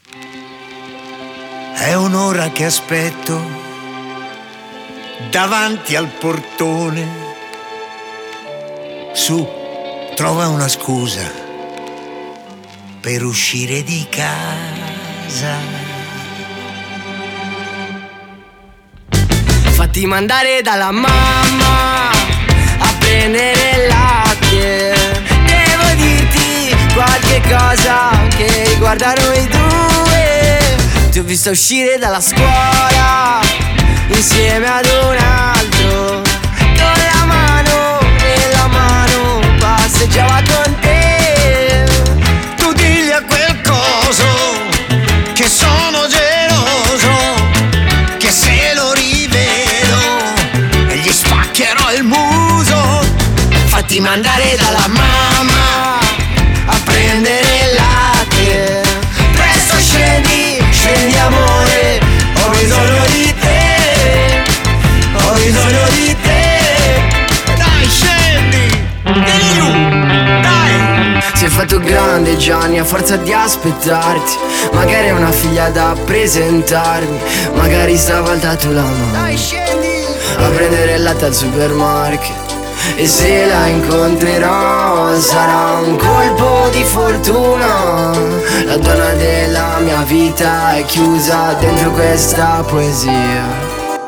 È un'ora che aspetto davanti al portone. Su, trova una scusa per uscire di casa. Fatti mandare dalla mamma a prendere il latte. Devo dirti qualche cosa che riguarda noi due. Ti ho visto uscire dalla scuola insieme ad un altro, con la mano nella mano passeggiava con te. Tu digli a quel coso che sono geloso, che se lo rivedo e gli spaccherò il muso. Fatti mandare dalla mamma a prendere il latte. Presto scendi, scendi amore, ho bisogno di te, ho bisogno di te. Dai scendi, vieni giù, dai. Si è fatto grande Gianni a forza di aspettarti. Magari è una figlia da presentarmi, magari stavolta tu la mano. Dai scendi a prendere il latte al supermarket. E se la incontrerò sarà un colpo di fortuna. La donna della mia vita è chiusa dentro questa poesia.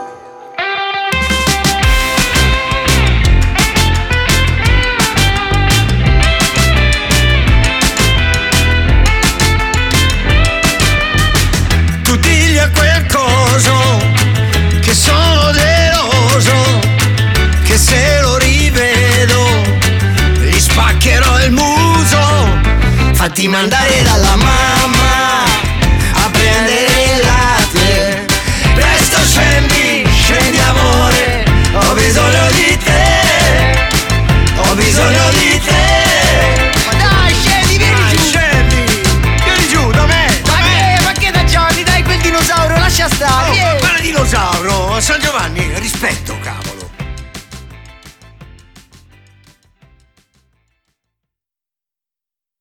Tu digli a quel coso che sono geloso, che se lo rivedo gli spaccherò il muso. Fatti mandare dalla